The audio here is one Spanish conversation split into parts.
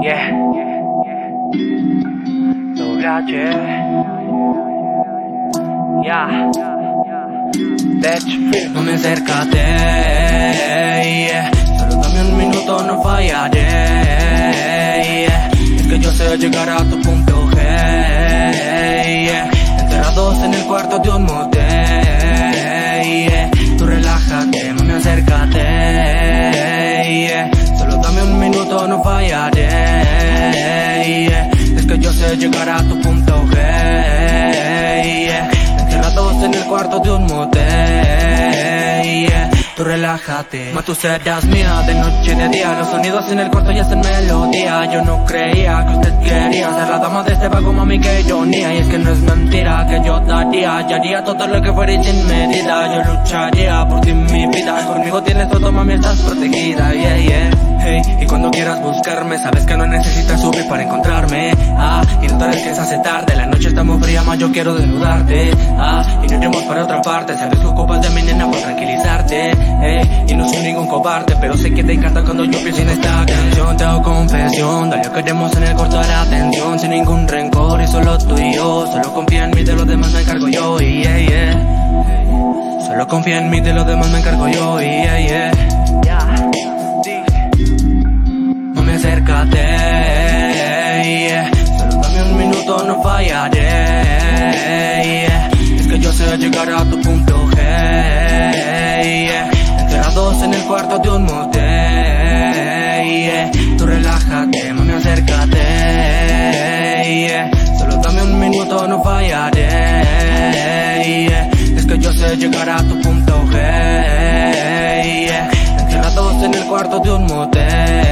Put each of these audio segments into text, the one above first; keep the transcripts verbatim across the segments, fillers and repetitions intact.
Yeah. Doble H. Yeah. No me acercate, yeah. Solo dame un minuto, no fallaré, yeah. Es que yo sé llegar a tu punto G, yeah. Encerrados en el cuarto de un motel, yeah. Tú relájate, no me acércate, yeah. Solo dame un minuto, no fallaré, yeah. Es que yo sé llegar a tu punto G, yeah. Encerrados en el cuarto de un motel, yeah. Tú relájate, mas tú serás mía de noche y de día. Los sonidos en el cuarto ya hacen melodía. Yo no creía que usted quería ser la dama de este vago, mami, que ironía. Y es que no es mentira que yo daría, yo haría todo lo que fuera y sin medida. Yo lucharía por ti mi vida. Conmigo tienes todo, mami, estás protegida, yeah, yeah. Hey, y cuando quieras buscarme, sabes que no necesitas subir para encontrarme. Ah, y no te que se hace tarde, la noche está muy fría, mas yo quiero desnudarte. Ah, y no iremos para otra parte, sabes que ocupas de mi nena por tranquilizarte. Hey, y no soy ningún cobarde, pero sé que te encanta cuando yo pienso en esta canción. Te hago confesión, dale lo que queremos en el corto de la atención. Sin ningún rencor y solo tú y yo. Solo confía en mí, de los demás me encargo yo, yeah, yeah. Solo confía en mí, de los demás me encargo yo, yeah, yeah. Acércate, yeah. Solo dame un minuto, no fallaré, yeah. Es que yo sé llegar a tu punto G, yeah. Encerrados en el cuarto de un motel, yeah. Tú relájate, mami, acércate, yeah. Solo dame un minuto, no fallaré, yeah. Es que yo sé llegar a tu punto G, yeah. Encerrados en el cuarto de un motel,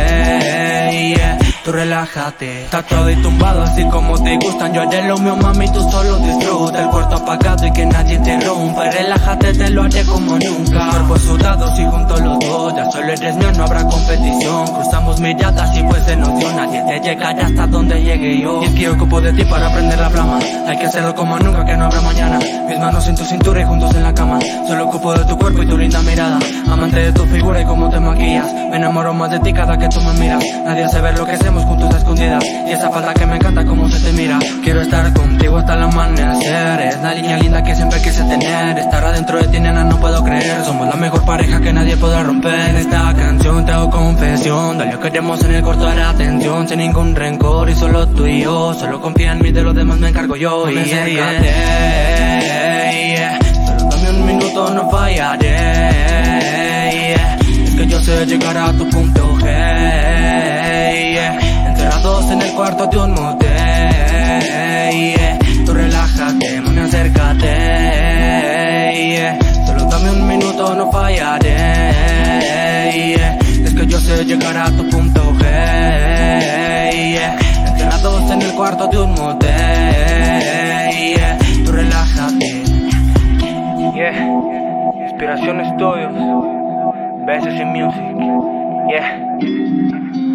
yeah. Tú relájate, está todo y tumbado así como te gustan. Yo haré lo mío, mami, tú solo disfruta. El cuarto apagado y que nadie te rompa. Relájate, te lo haré como nunca. Cuerpos sudados y juntos los dos. Ya solo eres mío, no habrá competición. Cruzamos miradas y pues se nos dio. Nadie te llegará hasta donde llegue yo. Y es que yo ocupo de ti para prender la flama. Hay que hacerlo como nunca, que no habrá mañana. Mis manos en tu cintura y juntos en la cama. Solo ocupo de tu cuerpo y tu linda mirada. Amante de tu figura y cómo te maquillas. Me enamoro más de ti cada que tú me miras. Nadie hace ver lo que hacemos juntos a escondidas. Y esa falda que me encanta como se te mira. Quiero estar contigo hasta el amanecer. Es la niña linda que siempre quise tener. Estar adentro de ti, nena, no puedo creer. Somos la mejor pareja que nadie podrá romper. En esta canción te hago confesión. Dale lo que queremos en el corto de la atención. Sin ningún rencor y solo tú y yo. Solo confía en mí, de los demás me encargo yo, no, yeah, yeah, yeah. Solo dame un minuto, no fallaré, yeah. Es que yo sé llegar a tu punto G, yeah. Encerrados en el cuarto de un motel, yeah. Tú relájate, mami, acércate, yeah. Solo dame un minuto, no fallaré, yeah. Es que yo sé llegar a tu punto G, yeah. Encerrados en el cuarto de un motel, yeah. Tú relájate, yeah. Inspiración Studios, Bases in Music, yeah.